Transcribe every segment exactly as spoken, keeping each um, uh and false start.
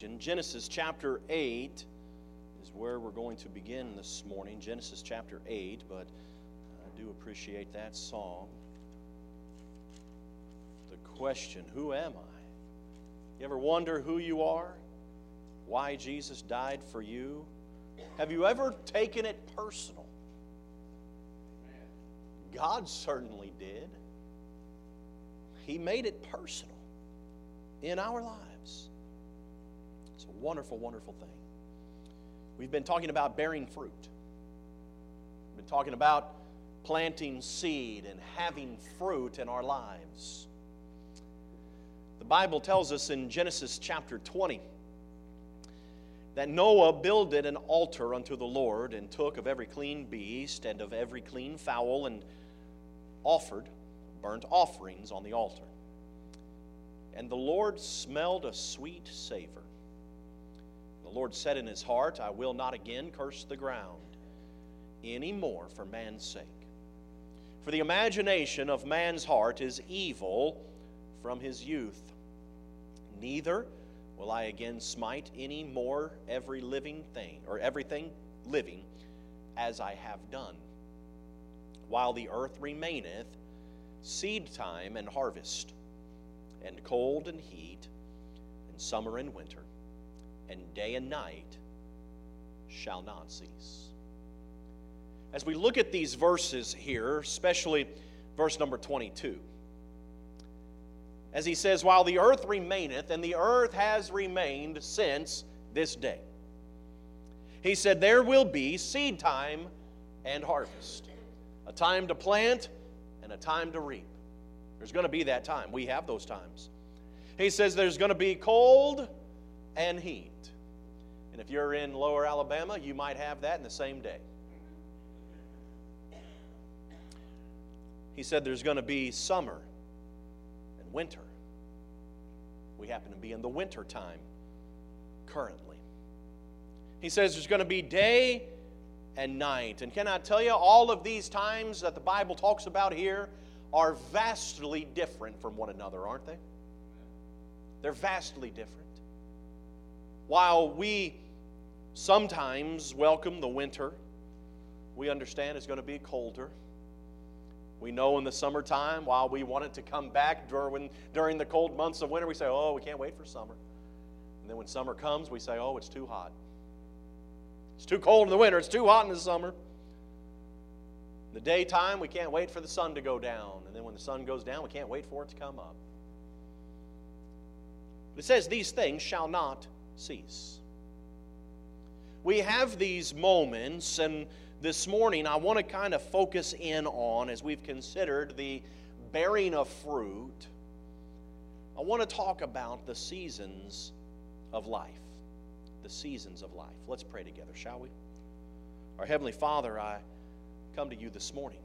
question. Genesis chapter eight is where we're going to begin this morning. Genesis chapter eight, but I do appreciate that song. The question, who am I? You ever wonder who you are? Why Jesus died for you? Have you ever taken it personal? God certainly did. He made it personal in our lives. It's a wonderful, wonderful thing. We've been talking about bearing fruit. We've been talking about planting seed and having fruit in our lives. The Bible tells us in Genesis chapter twenty that Noah builded an altar unto the Lord and took of every clean beast and of every clean fowl and offered burnt offerings on the altar. And the Lord smelled a sweet savor. The Lord said in his heart, I will not again curse the ground any more for man's sake. For the imagination of man's heart is evil from his youth. Neither will I again smite any more every living thing, or everything living, as I have done. While the earth remaineth, seed time and harvest, and cold and heat, and summer and winter, and day and night shall not cease. As we look at these verses here, especially verse number twenty-two, as he says, while the earth remaineth, and the earth has remained since this day. He said, there will be seed time and harvest. A time to plant and a time to reap. There's going to be that time. We have those times. He says there's going to be cold and heat. And if you're in Lower Alabama, you might have that in the same day. He said there's going to be summer and winter. We happen to be in the winter time currently. He says there's going to be day and night. And can I tell you, all of these times that the Bible talks about here are vastly different from one another, aren't they? They're vastly different. While we sometimes welcome the winter, we understand it's going to be colder. We know in the summertime, while we want it to come back during, during the cold months of winter, we say, oh, we can't wait for summer. And then when summer comes, we say, oh, it's too hot. It's too cold in the winter. It's too hot in the summer. In the daytime, we can't wait for the sun to go down. And then when the sun goes down, we can't wait for it to come up. It says, these things shall not cease. We have these moments, and this morning, I want to kind of focus in on, as we've considered the bearing of fruit, I want to talk about the seasons of life. The seasons of life. Let's pray together, shall we? Our Heavenly Father, I come to you this morning,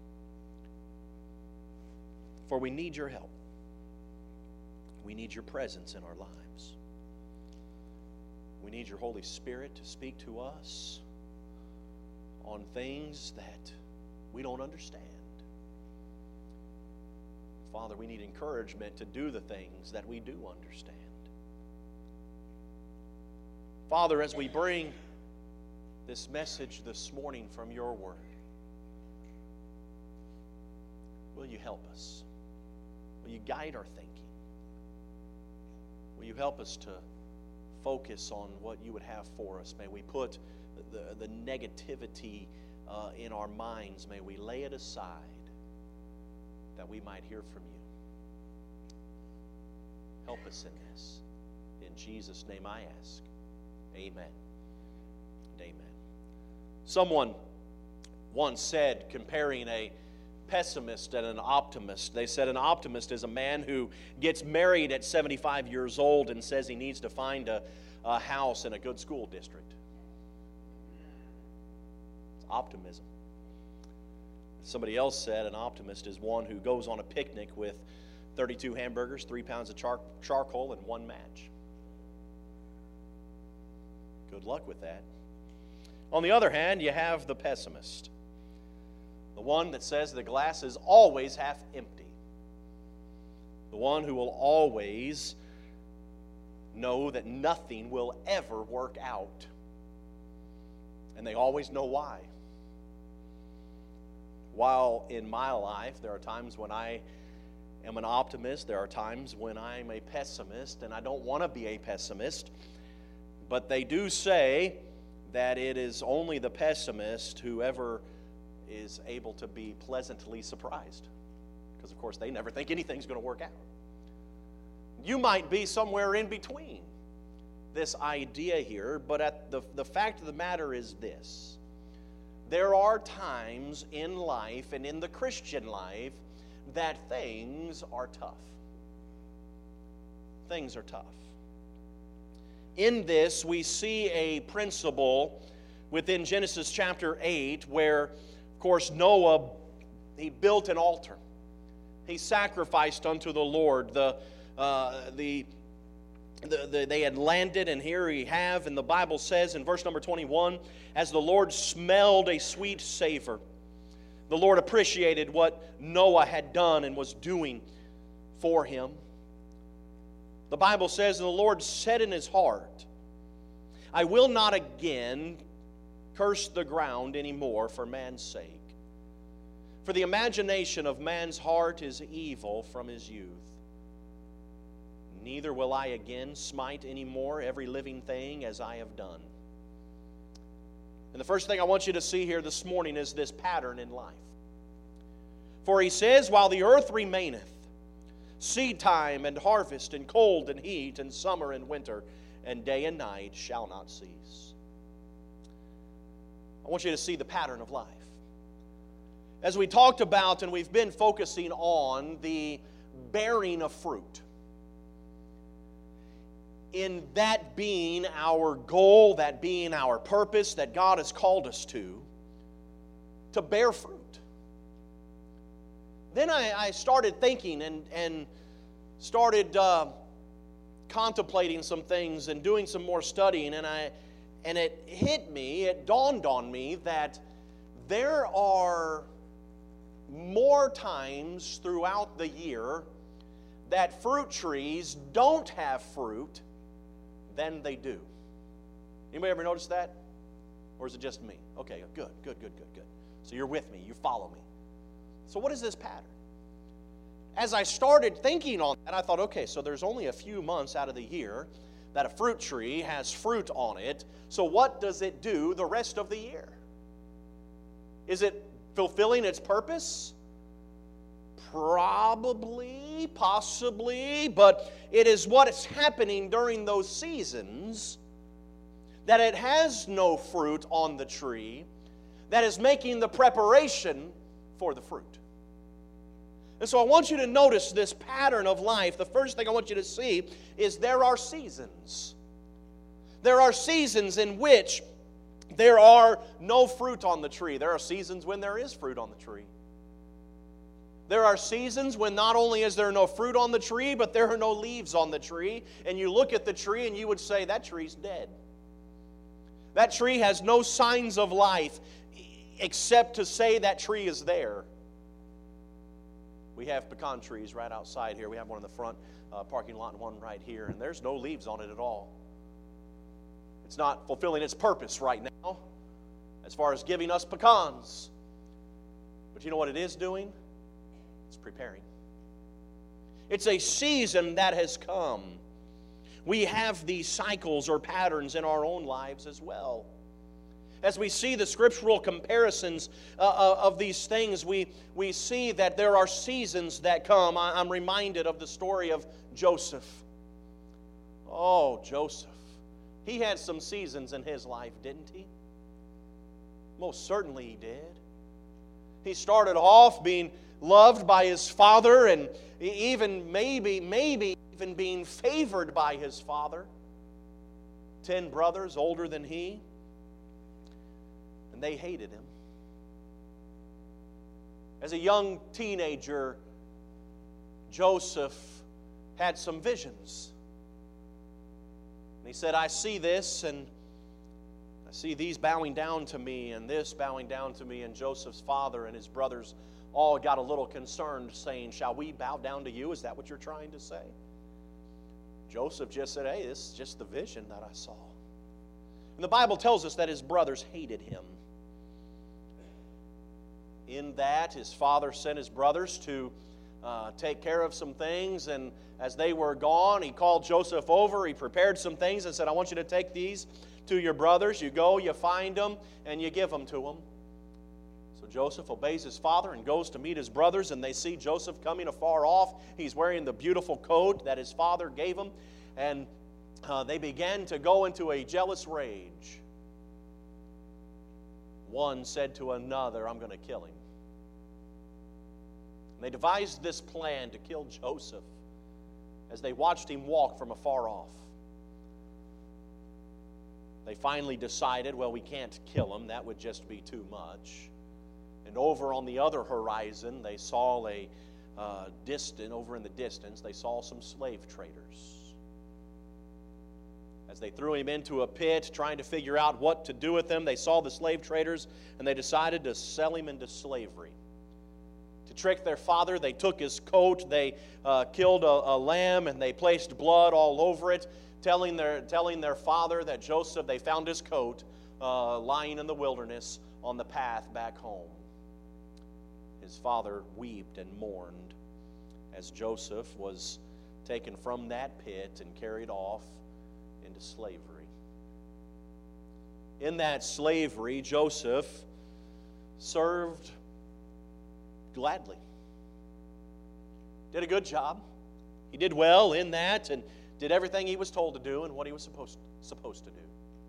for we need your help. We need your presence in our lives. We need your Holy Spirit to speak to us on things that we don't understand. Father, we need encouragement to do the things that we do understand. Father, as we bring this message this morning from your word, will you help us? Will you guide our thinking? Will you help us to focus on what you would have for us? May we put the, the negativity uh, in our minds, may we lay it aside that we might hear from you. Help us in this. In Jesus' name I ask. Amen and amen. Someone once said, comparing a pessimist and an optimist, they said an optimist is a man who gets married at seventy-five years old and says he needs to find a, a house in a good school district. It's optimism. Somebody else said an optimist is one who goes on a picnic with thirty-two hamburgers, three pounds of char- charcoal, and one match. Good luck with that. On the other hand, you have the pessimist. The one that says the glass is always half empty. The one who will always know that nothing will ever work out. And they always know why. While in my life, there are times when I am an optimist, there are times when I'm a pessimist, and I don't want to be a pessimist. But they do say that it is only the pessimist who ever is able to be pleasantly surprised. Because, of course, they never think anything's going to work out. You might be somewhere in between this idea here, but at the, the fact of the matter is this. There are times in life and in the Christian life that things are tough. Things are tough. In this, we see a principle within Genesis chapter eight where, of course, Noah, he built an altar. He sacrificed unto the Lord. The, uh, the, the, the, they had landed, and here we have, and the Bible says in verse number twenty-one, as the Lord smelled a sweet savor, the Lord appreciated what Noah had done and was doing for him. The Bible says, and the Lord said in his heart, I will not again curse the ground anymore for man's sake. For the imagination of man's heart is evil from his youth. Neither will I again smite anymore every living thing as I have done. And the first thing I want you to see here this morning is this pattern in life. For he says, while the earth remaineth, seed time and harvest, and cold and heat, and summer and winter, and day and night shall not cease. I want you to see the pattern of life. As we talked about, and we've been focusing on the bearing of fruit. In that being our goal, that being our purpose, that God has called us to, to bear fruit. Then I, I started thinking and, and started uh, contemplating some things and doing some more studying, and I and it hit me, it dawned on me that there are more times throughout the year that fruit trees don't have fruit than they do. Anybody ever notice that? Or is it just me? Okay, good, good, good, good, good. So you're with me, you follow me. So what is this pattern? As I started thinking on that, I thought, okay, so there's only a few months out of the year that a fruit tree has fruit on it. So what does it do the rest of the year? Is it fulfilling its purpose? Probably, possibly, but it is what is happening during those seasons that it has no fruit on the tree that is making the preparation for the fruit. And so I want you to notice this pattern of life. The first thing I want you to see is there are seasons. There are seasons in which there are no fruit on the tree. There are seasons when there is fruit on the tree. There are seasons when not only is there no fruit on the tree, but there are no leaves on the tree. And you look at the tree and you would say, that tree's dead. That tree has no signs of life except to say that tree is there. We have pecan trees right outside here. We have one in the front uh, parking lot and one right here, and there's no leaves on it at all. It's not fulfilling its purpose right now as far as giving us pecans. But you know what it is doing? It's preparing. It's a season that has come. We have these cycles or patterns in our own lives as well. As we see the scriptural comparisons uh, of these things, we, we see that there are seasons that come. I, I'm reminded of the story of Joseph. Oh, Joseph. He had some seasons in his life, didn't he? Most certainly he did. He started off being loved by his father and even maybe, maybe even being favored by his father. Ten brothers older than he. They hated him. As a young teenager, Joseph had some visions. And he said, I see this, and I see these bowing down to me, and this bowing down to me. And Joseph's father and his brothers all got a little concerned, saying, shall we bow down to you? Is that what you're trying to say? Joseph just said, hey, this is just the vision that I saw. And the Bible tells us that his brothers hated him. In that, his father sent his brothers to uh, take care of some things, and as they were gone, he called Joseph over. He prepared some things and said, I want you to take these to your brothers. You go, you find them, and you give them to them. So Joseph obeys his father and goes to meet his brothers, and they see Joseph coming afar off. He's wearing the beautiful coat that his father gave him, and uh, they began to go into a jealous rage. One said to another, I'm going to kill him. And they devised this plan to kill Joseph as they watched him walk from afar off. They finally decided, well, we can't kill him. That would just be too much. And over on the other horizon, they saw a uh, distant, over in the distance, they saw some slave traders. As they threw him into a pit, trying to figure out what to do with him, they saw the slave traders, and they decided to sell him into slavery. To trick their father, they took his coat, they uh, killed a, a lamb, and they placed blood all over it, telling their, telling their father that Joseph, they found his coat uh, lying in the wilderness on the path back home. His father wept and mourned as Joseph was taken from that pit and carried off into slavery. In that slavery, Joseph served gladly. Did a good job. He did well in that and did everything he was told to do and what he was supposed, supposed to do.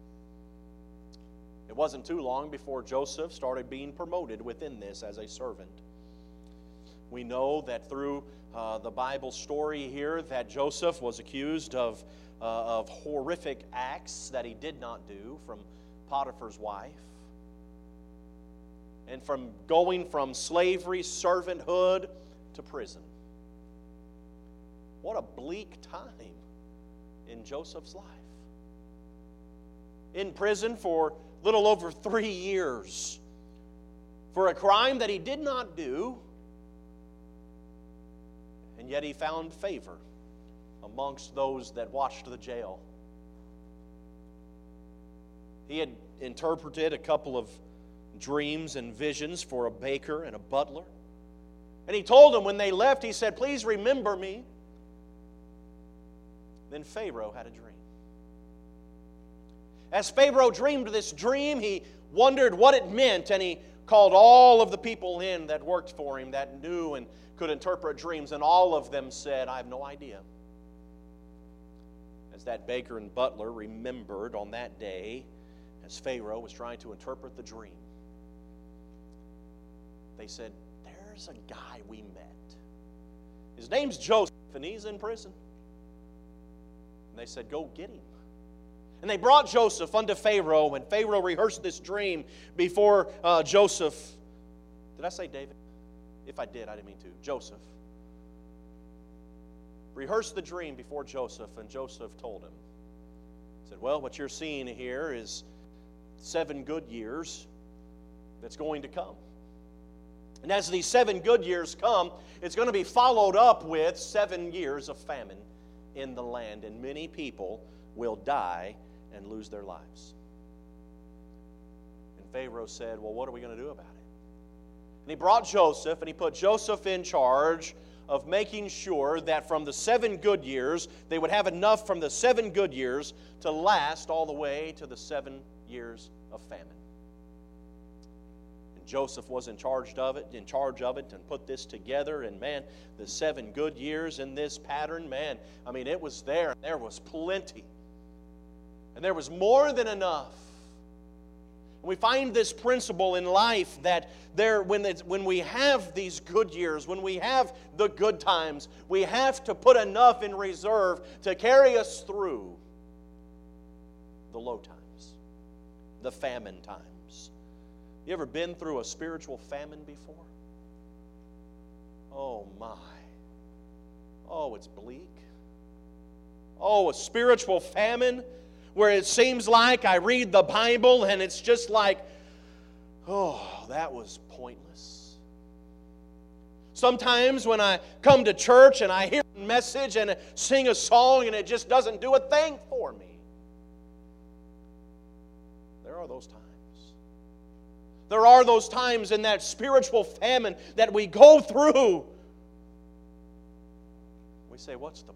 It wasn't too long before Joseph started being promoted within this as a servant. We know that through uh, the Bible story here that Joseph was accused of, uh, of horrific acts that he did not do from Potiphar's wife. And from going from slavery, servanthood, to prison. What a bleak time in Joseph's life. In prison for little over three years for a crime that he did not do, and yet he found favor amongst those that watched the jail. He had interpreted a couple of dreams and visions for a baker and a butler. And he told them when they left, he said, please remember me. Then Pharaoh had a dream. As Pharaoh dreamed this dream, he wondered what it meant, and he called all of the people in that worked for him that knew and could interpret dreams, and all of them said, I have no idea. As that baker and butler remembered on that day, as Pharaoh was trying to interpret the dream, they said, there's a guy we met. His name's Joseph, and he's in prison. And they said, go get him. And they brought Joseph unto Pharaoh, and Pharaoh rehearsed this dream before uh, Joseph. Did I say David? If I did, I didn't mean to. Joseph. Rehearsed the dream before Joseph, and Joseph told him. He said, well, what you're seeing here is seven good years that's going to come. And as these seven good years come, it's going to be followed up with seven years of famine in the land, and many people will die and lose their lives. And Pharaoh said, well, what are we going to do about it? And he brought Joseph, and he put Joseph in charge of making sure that from the seven good years, they would have enough from the seven good years to last all the way to the seven years of famine. And Joseph was in charge of it, in charge of it, and put this together. And man, the seven good years in this pattern, man, I mean, it was there. There was plenty. And there was more than enough. And we find this principle in life that there, when, it's, when we have these good years, when we have the good times, we have to put enough in reserve to carry us through the low times, the famine times. You ever been through a spiritual famine before? Oh my. Oh, it's bleak. Oh, a spiritual famine where it seems like I read the Bible and it's just like, oh, that was pointless. Sometimes when I come to church and I hear message and sing a song and it just doesn't do a thing for me. There are those times. There are those times in that spiritual famine that we go through. We say, what's the point?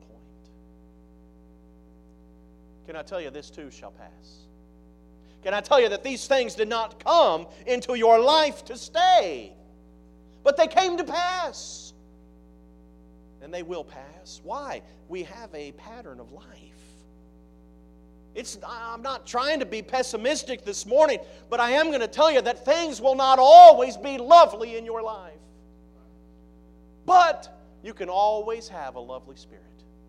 Can I tell you, this too shall pass? Can I tell you that these things did not come into your life to stay, but they came to pass? And they will pass. Why? We have a pattern of life. It's, I'm not trying to be pessimistic this morning, but I am going to tell you that things will not always be lovely in your life. But you can always have a lovely spirit.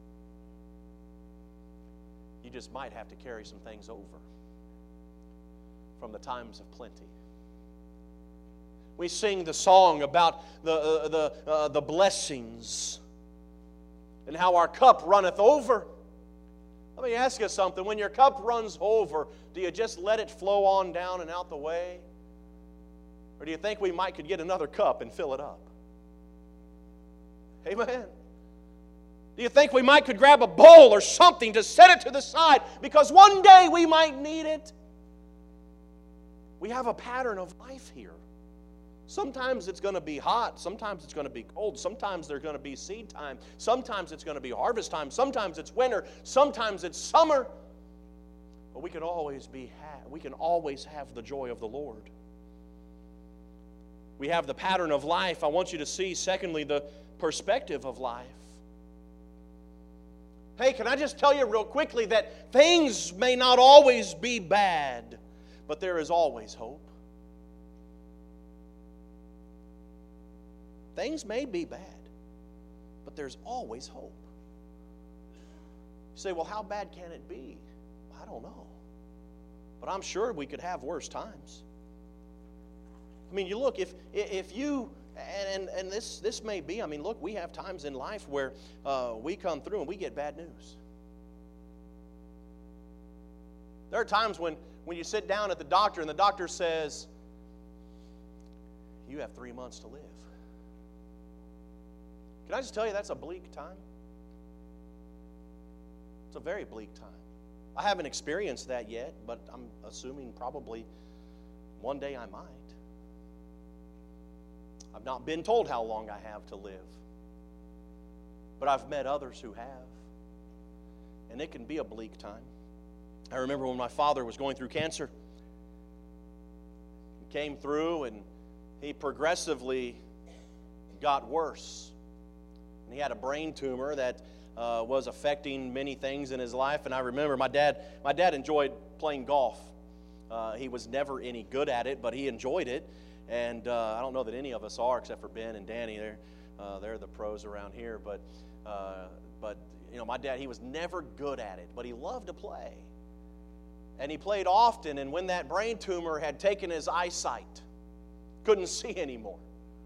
You just might have to carry some things over from the times of plenty. We sing the song about the, uh, the, uh, the blessings and how our cup runneth over. Let me ask you something. When your cup runs over, do you just let it flow on down and out the way? Or do you think we might could get another cup and fill it up? Amen. Do you think we might could grab a bowl or something to set it to the side because one day we might need it? We have a pattern of life here. Sometimes it's going to be hot. Sometimes it's going to be cold. Sometimes there's going to be seed time. Sometimes it's going to be harvest time. Sometimes it's winter. Sometimes it's summer. But we can always be ha- we can always have the joy of the Lord. We have the pattern of life. I want you to see, secondly, the perspective of life. Hey, can I just tell you real quickly that things may not always be bad, but there is always hope. Things may be bad, but there's always hope. You say, well, how bad can it be? I don't know. But I'm sure we could have worse times. I mean, you look, if if you, and, and, and this, this may be, I mean, look, we have times in life where uh, we come through and we get bad news. There are times when, when you sit down at the doctor and the doctor says, you have three months to live. Can I just tell you that's a bleak time? It's a very bleak time. I haven't experienced that yet, but I'm assuming probably one day I might. I've not been told how long I have to live, but I've met others who have, and it can be a bleak time. I remember when my father was going through cancer. He came through and he progressively got worse. And he had a brain tumor that uh, was affecting many things in his life. And I remember my dad, my dad enjoyed playing golf. Uh, he was never any good at it, but he enjoyed it. And uh, I don't know that any of us are, except for Ben and Danny. They're, uh, they're the pros around here. But, uh, but you know, my dad, he was never good at it, but he loved to play. And he played often, and when that brain tumor had taken his eyesight, couldn't see anymore.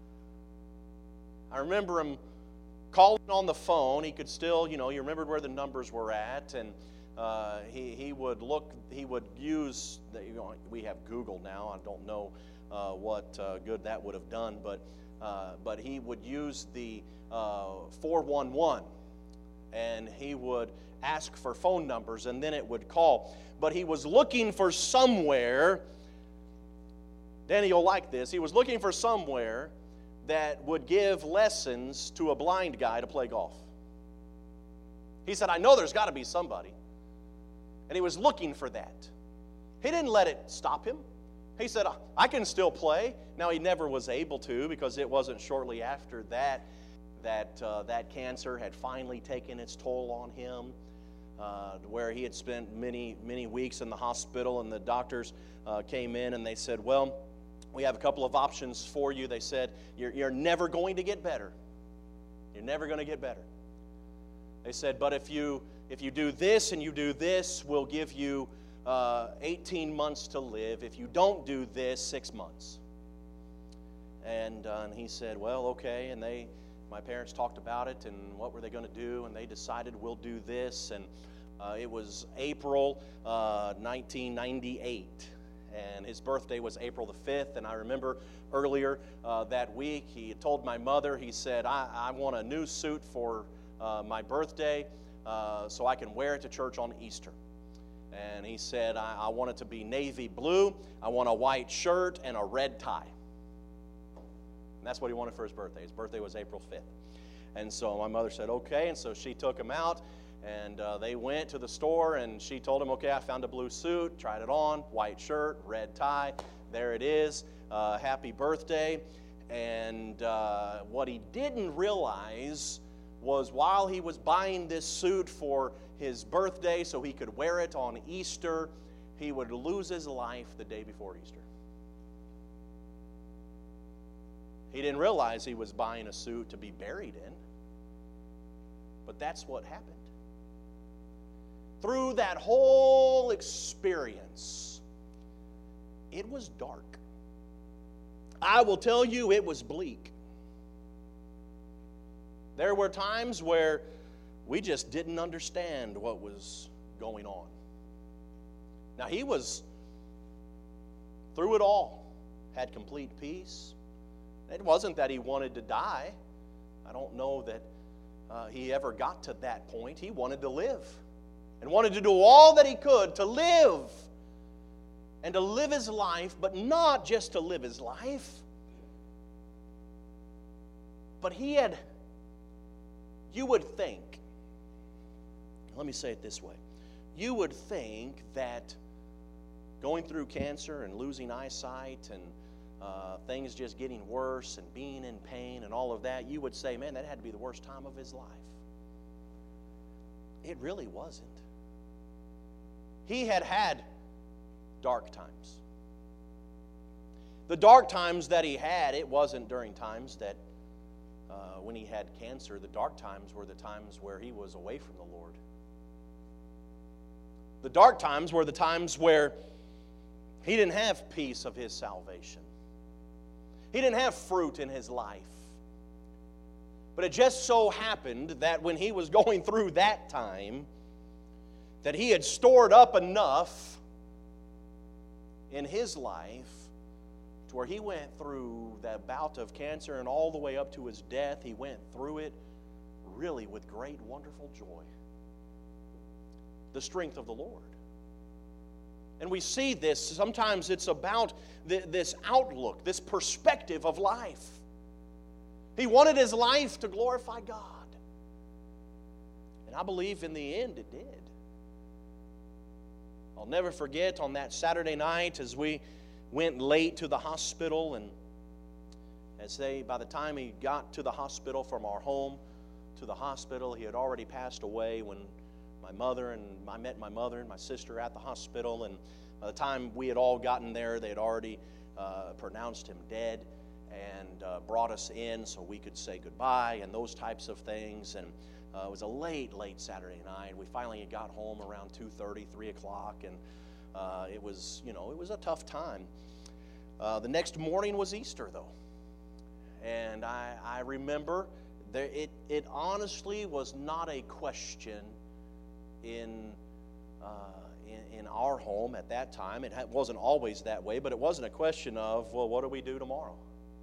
I remember him calling on the phone. He could still, you know, he remembered where the numbers were at, and uh, he, he would look, he would use, the, you know, we have Google now. I don't know uh, what uh, good that would have done, but, uh, but he would use the uh, four one one, and he would ask for phone numbers, and then it would call. But he was looking for somewhere, Danny, you'll like this, he was looking for somewhere that would give lessons to a blind guy to play golf. He said, I know there's got to be somebody. And he was looking for that. He didn't let it stop him. He said, I can still play. Now, he never was able to, because it wasn't shortly after that that uh, that cancer had finally taken its toll on him, uh, where he had spent many, many weeks in the hospital, and the doctors uh, came in and they said, well, we have a couple of options for you. They said, you're, you're never going to get better. You're never going to get better. They said, but if you if you do this and you do this, we'll give you uh, eighteen months to live. If you don't do this, six months. And, uh, and he said, well, okay. And they, my parents talked about it and what were they going to do, and they decided we'll do this. And uh, it was April uh, nineteen ninety-eight. And his birthday was April the fifth, and I remember earlier uh, that week he had told my mother, he said, I, I want a new suit for uh, my birthday uh, so I can wear it to church on Easter. And he said, I, I want it to be navy blue, I want a white shirt, and a red tie. And that's what he wanted for his birthday. His birthday was April fifth. And so my mother said, okay, and so she took him out, and uh, they went to the store, and she told him, okay, I found a blue suit, tried it on, white shirt, red tie, there it is, uh, happy birthday. And uh, what he didn't realize was while he was buying this suit for his birthday so he could wear it on Easter, he would lose his life the day before Easter. He didn't realize he was buying a suit to be buried in, but that's what happened. Through that whole experience, it was dark. I will tell you, it was bleak. There were times where we just didn't understand what was going on. Now, he was, through it all, had complete peace. It wasn't that he wanted to die. I don't know that uh, he ever got to that point. He wanted to live and wanted to do all that he could to live and to live his life, but not just to live his life, but he had, you would think, let me say it this way, you would think that going through cancer and losing eyesight and uh, things just getting worse and being in pain and all of that, you would say, man, that had to be the worst time of his life. It really wasn't. He had had dark times. The dark times that he had, it wasn't during times that uh, when he had cancer. The dark times were the times where he was away from the Lord. The dark times were the times where he didn't have peace of his salvation. He didn't have fruit in his life. But it just so happened that when he was going through that time, that he had stored up enough in his life to where he went through that bout of cancer and all the way up to his death. He went through it really with great, wonderful joy. The strength of the Lord. And we see this, sometimes it's about this outlook, this perspective of life. He wanted his life to glorify God. And I believe in the end it did. I'll never forget on that Saturday night as we went late to the hospital, and as they, by the time he got to the hospital from our home to the hospital, he had already passed away when my mother and I met my mother and my sister at the hospital, and by the time we had all gotten there, they had already uh, pronounced him dead and uh, brought us in so we could say goodbye and those types of things. And uh, it was a late, late Saturday night. We finally got home around two thirty, three o'clock, and uh, it was, you know, it was a tough time. Uh, the next morning was Easter, though, and I, I remember there, it, it honestly was not a question in, uh, in in our home at that time. It wasn't always that way, but it wasn't a question of, well, what do we do tomorrow?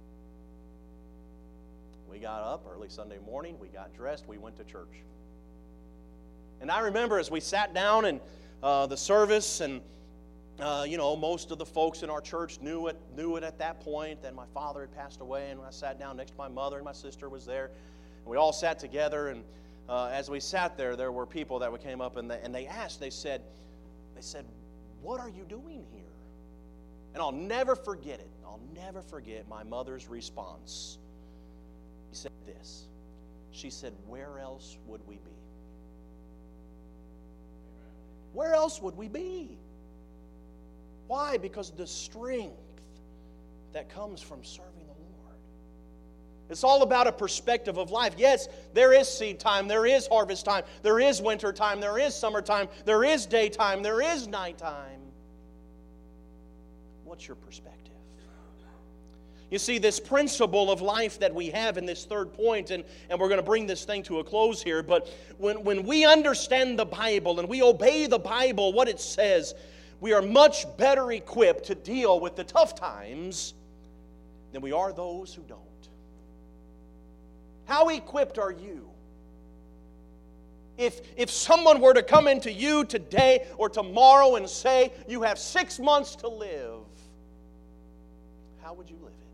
We got up early Sunday morning, we got dressed, we went to church. And I remember as we sat down in uh, the service, and uh, you know, most of the folks in our church knew it, knew it at that point, that my father had passed away, and when I sat down next to my mother and my sister was there, and we all sat together, and Uh, as we sat there, there were people that came up and they, and they asked, they said, they said, what are you doing here? And I'll never forget it. I'll never forget my mother's response. She said this. She said, where else would we be? Where else would we be? Why? Because the strength that comes from serving the Lord. It's all about a perspective of life. Yes, there is seed time, there is harvest time, there is winter time, there is summertime, there is daytime, there is nighttime. What's your perspective? You see, this principle of life that we have in this third point, and, and we're going to bring this thing to a close here, but when, when we understand the Bible and we obey the Bible, what it says, we are much better equipped to deal with the tough times than we are those who don't. How equipped are you if, if someone were to come into you today or tomorrow and say, you have six months to live, how would you live it?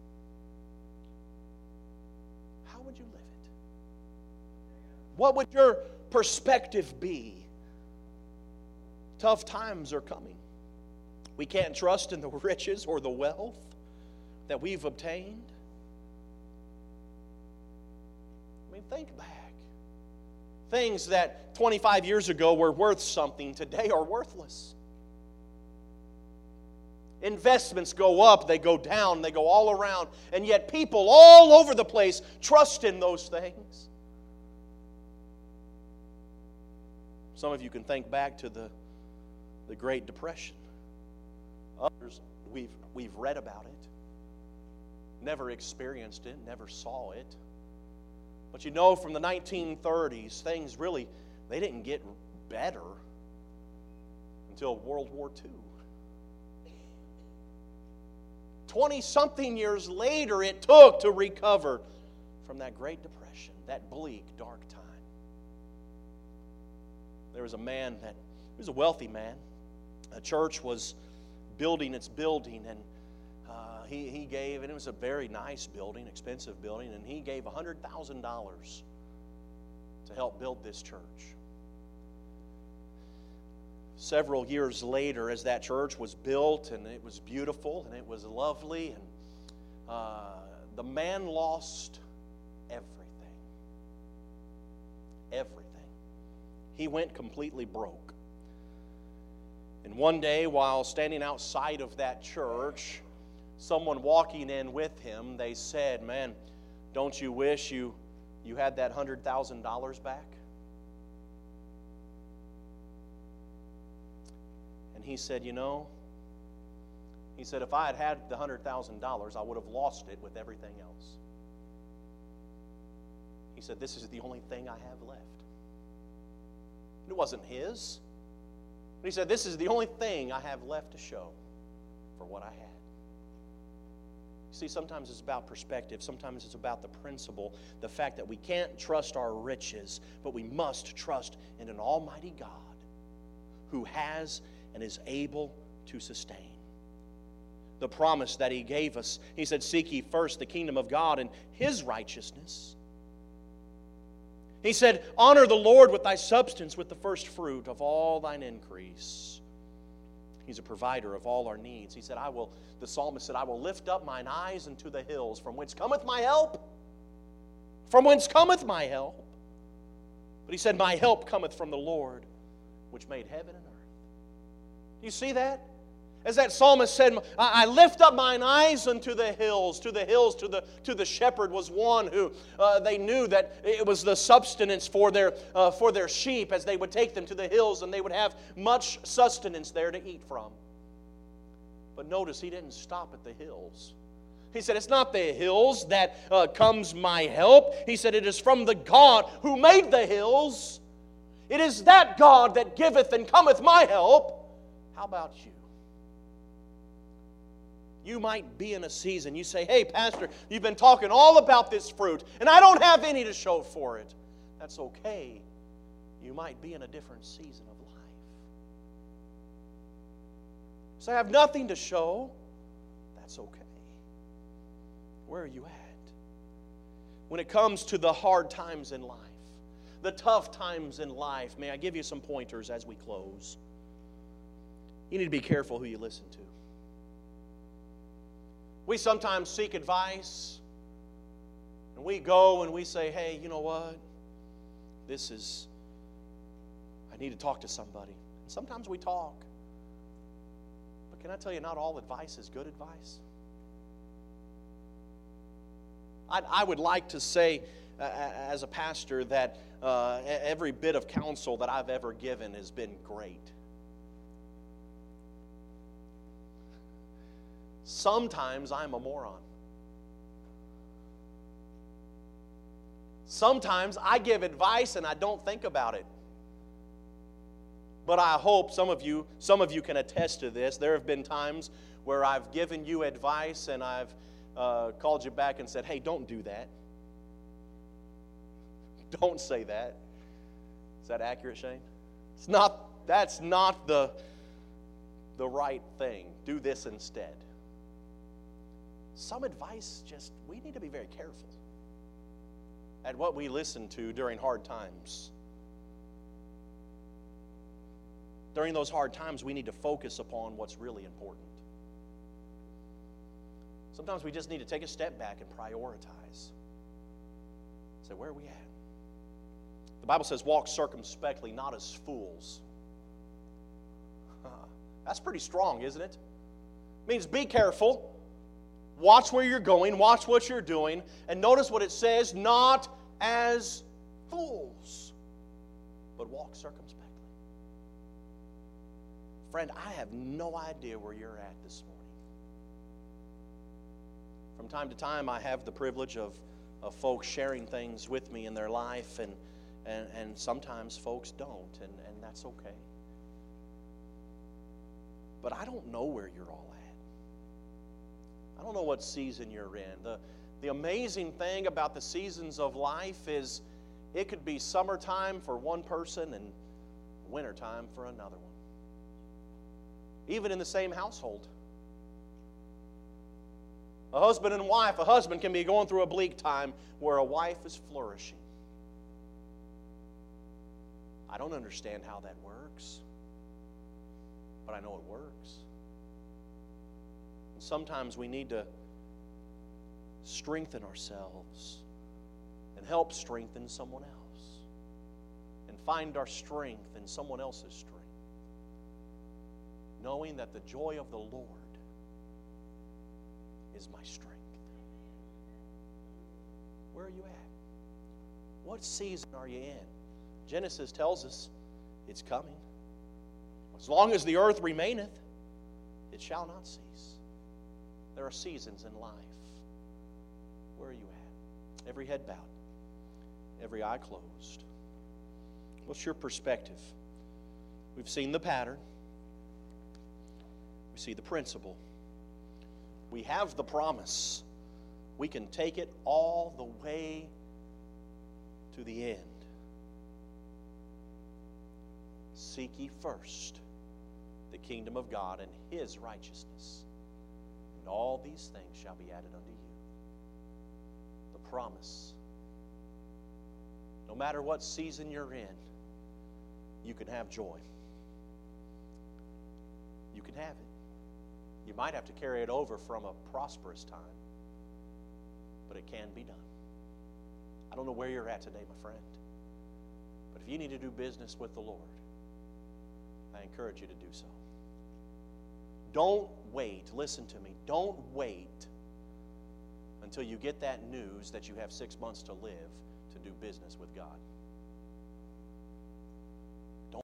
How would you live it? What would your perspective be? Tough times are coming. We can't trust in the riches or the wealth that we've obtained. I mean, think back. Things that twenty-five years ago were worth something today are worthless. Investments go up, they go down, they go all around, and yet people all over the place trust in those things. Some of you can think back to the, the Great Depression. Others, we've, we've read about it, never experienced it, never saw it. But you know, from the nineteen thirties, things really, they didn't get better until World War Two. Twenty-something years later it took to recover from that Great Depression, that bleak, dark time. There was a man that, he was a wealthy man. A church was building its building, and uh, he, he gave, and it was a very nice building, expensive building, and he gave one hundred thousand dollars to help build this church. Several years later, as that church was built, and it was beautiful, and it was lovely, and uh, the man lost everything. Everything. He went completely broke. And one day, while standing outside of that church, someone walking in with him, they said, "Man, don't you wish you, you had that one hundred thousand dollars back?" And he said, "You know," he said, "if I had had the one hundred thousand dollars, I would have lost it with everything else." He said, "This is the only thing I have left." It wasn't his. But he said, "This is the only thing I have left to show for what I had." You see, sometimes it's about perspective. Sometimes it's about the principle, the fact that we can't trust our riches, but we must trust in an almighty God who has and is able to sustain. The promise that He gave us, He said, "Seek ye first the kingdom of God and His righteousness." He said, "Honor the Lord with thy substance, with the first fruit of all thine increase." He's a provider of all our needs. He said, I will, the psalmist said, "I will lift up mine eyes unto the hills, from whence cometh my help." From whence cometh my help? But he said, "My help cometh from the Lord, which made heaven and earth." Do you see that? As that psalmist said, I lift up mine eyes unto the hills. To the hills, to the, to the shepherd was one who uh, they knew that it was the substance for their, uh, for their sheep as they would take them to the hills, and they would have much sustenance there to eat from. But notice he didn't stop at the hills. He said, "It's not the hills that uh, comes my help." He said, "It is from the God who made the hills. It is that God that giveth and cometh my help." How about you? You might be in a season, you say, "Hey, Pastor, you've been talking all about this fruit, and I don't have any to show for it." That's okay. You might be in a different season of life. So I have nothing to show. That's okay. Where are you at? When it comes to the hard times in life, the tough times in life, may I give you some pointers as we close? You need to be careful who you listen to. We sometimes seek advice, and we go and we say, "Hey, you know what? This is, I need to talk to somebody." And sometimes we talk. But can I tell you, not all advice is good advice. I, I would like to say, uh, as a pastor, that uh, every bit of counsel that I've ever given has been great. Sometimes I'm a moron. Sometimes I give advice and I don't think about it. But I hope some of you, some of you can attest to this. There have been times where I've given you advice and I've uh, called you back and said, "Hey, don't do that. Don't say that." that accurate, Shane? It's not, that's not the, the right thing. Do this instead. Some advice, just, we need to be very careful at what we listen to during hard times. During those hard times, we need to focus upon what's really important. Sometimes we just need to take a step back and prioritize. Say, where are we at? The Bible says, walk circumspectly, not as fools. That's pretty strong, isn't it? It means be careful. Watch where you're going. Watch what you're doing. And notice what it says, not as fools, but walk circumspectly. Friend, I have no idea where you're at this morning. From time to time, I have the privilege of, of folks sharing things with me in their life, and, and, and sometimes folks don't, and, and that's okay. But I don't know where you're all at. I don't know what season you're in. The, the amazing thing about the seasons of life is it could be summertime for one person and wintertime for another one. Even in the same household. A husband and wife, a husband can be going through a bleak time where a wife is flourishing. I don't understand how that works, but I know it works. And sometimes we need to strengthen ourselves and help strengthen someone else and find our strength in someone else's strength, knowing that the joy of the Lord is my strength. Where are you at? What season are you in? Genesis tells us it's coming. As long as the earth remaineth, it shall not cease. There are seasons in life. Where are you at? Every head bowed, every eye closed. What's your perspective? We've seen the pattern. We see the principle. We have the promise. We can take it all the way to the end. Seek ye first the kingdom of God and His righteousness, and all these things shall be added unto you. The promise. No matter what season you're in, you can have joy. You can have it. You might have to carry it over from a prosperous time, but it can be done. I don't know where you're at today, my friend, but if you need to do business with the Lord, I encourage you to do so. Don't wait. Listen to me. Don't wait until you get that news that you have six months to live to do business with God.